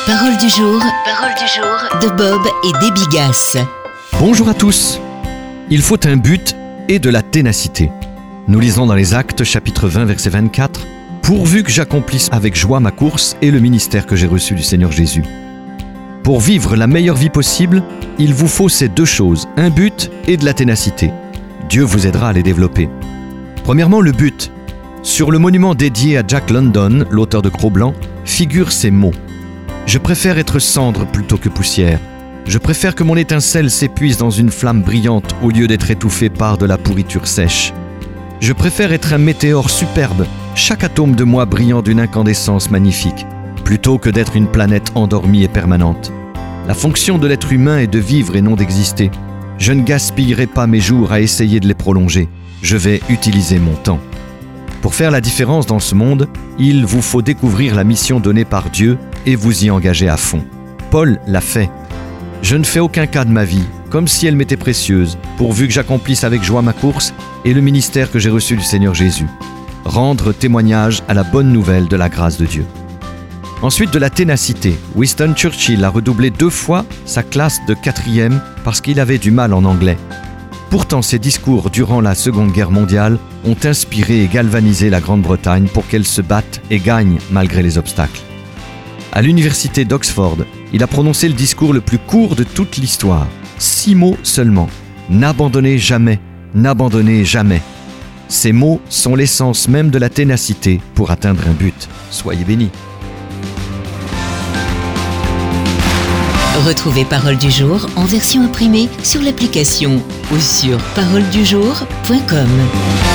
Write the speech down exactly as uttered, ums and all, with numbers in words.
Parole du jour, parole du jour de Bob et Debbie Gass. Bonjour à tous. Il faut un but et de la ténacité. Nous lisons dans les Actes, chapitre vingt, verset vingt-quatre. « Pourvu que j'accomplisse avec joie ma course et le ministère que j'ai reçu du Seigneur Jésus. » Pour vivre la meilleure vie possible, il vous faut ces deux choses, un but et de la ténacité. Dieu vous aidera à les développer. Premièrement, le but. Sur le monument dédié à Jack London, l'auteur de Cro-Blanc, figurent ces mots. « Je préfère être cendre plutôt que poussière. Je préfère que mon étincelle s'épuise dans une flamme brillante au lieu d'être étouffée par de la pourriture sèche. Je préfère être un météore superbe, chaque atome de moi brillant d'une incandescence magnifique, plutôt que d'être une planète endormie et permanente. La fonction de l'être humain est de vivre et non d'exister. Je ne gaspillerai pas mes jours à essayer de les prolonger. Je vais utiliser mon temps. » Pour faire la différence dans ce monde, il vous faut découvrir la mission donnée par Dieu et vous y engager à fond. Paul l'a fait. « Je ne fais aucun cas de ma vie, comme si elle m'était précieuse, pourvu que j'accomplisse avec joie ma course et le ministère que j'ai reçu du Seigneur Jésus. Rendre témoignage à la bonne nouvelle de la grâce de Dieu. » Ensuite, de la ténacité. Winston Churchill a redoublé deux fois sa classe de quatrième parce qu'il avait du mal en anglais. Pourtant, ses discours durant la Seconde Guerre mondiale ont inspiré et galvanisé la Grande-Bretagne pour qu'elle se batte et gagne malgré les obstacles. À l'université d'Oxford, il a prononcé le discours le plus court de toute l'histoire. Six mots seulement. N'abandonnez jamais, n'abandonnez jamais. Ces mots sont l'essence même de la ténacité pour atteindre un but. Soyez bénis. Retrouvez Parole du jour en version imprimée sur l'application ou sur parole du jour point com.